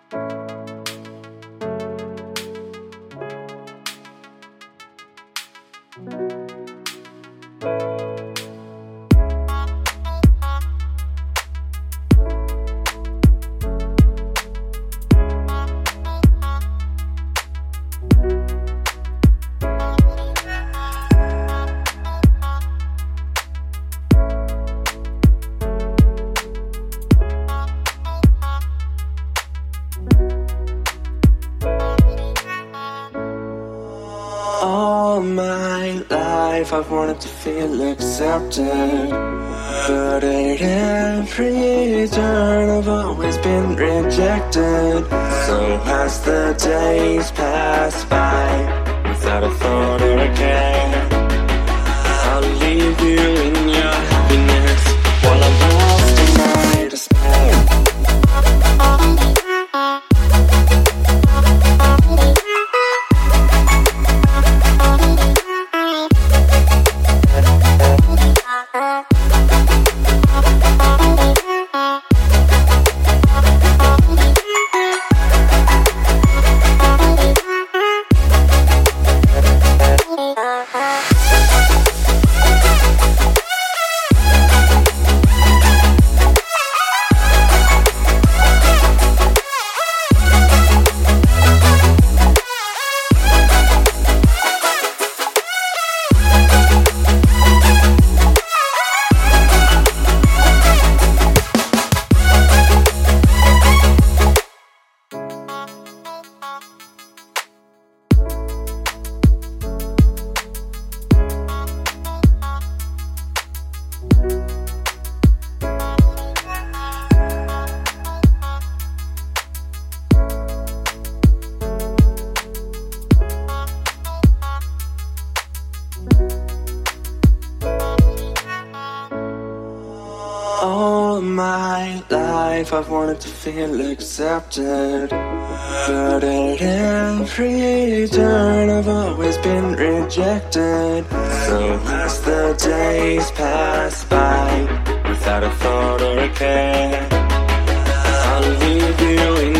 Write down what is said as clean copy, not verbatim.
All my life I've wanted to feel accepted, but at every turn I've always been rejected. So as the days pass by, without a thought or a care, I'll leave you in your happiness while I'm lost in my despair. All my life I've wanted to feel accepted, but at every turn I've always been rejected. So as the days pass by, without a thought or a care, I'll leave you in